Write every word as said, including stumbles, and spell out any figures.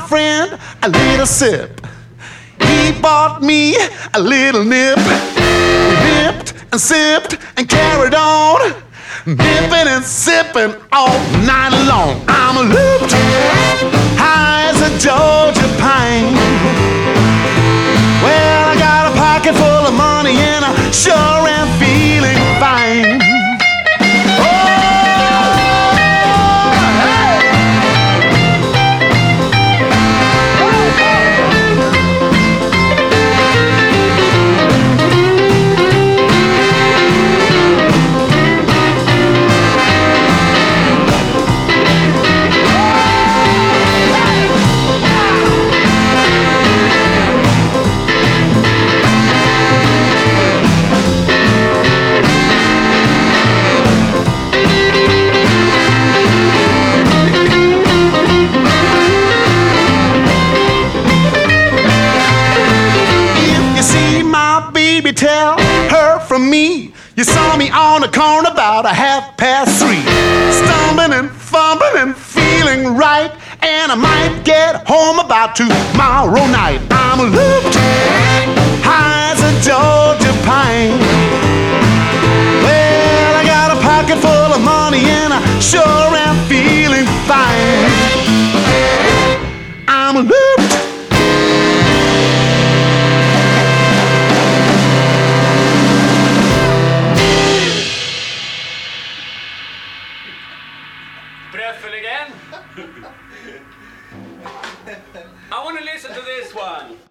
friend a little sip. He bought me a little nip. We nipped and sipped and carried on, nipping and sipping all night long. I'm looped, high as a Georgia pine. Well, I got a pocket full of money and I sure am feeling fine. Tell her from me, you saw me on the corner about a half past three, stumbling and fumbling and feeling right, and I might get home about tomorrow night. I'm looped, high as a Georgia pine. Well, I got a pocket full of money and I sure am feeling fine. I'm looped. Breathful again? I want to listen to this one.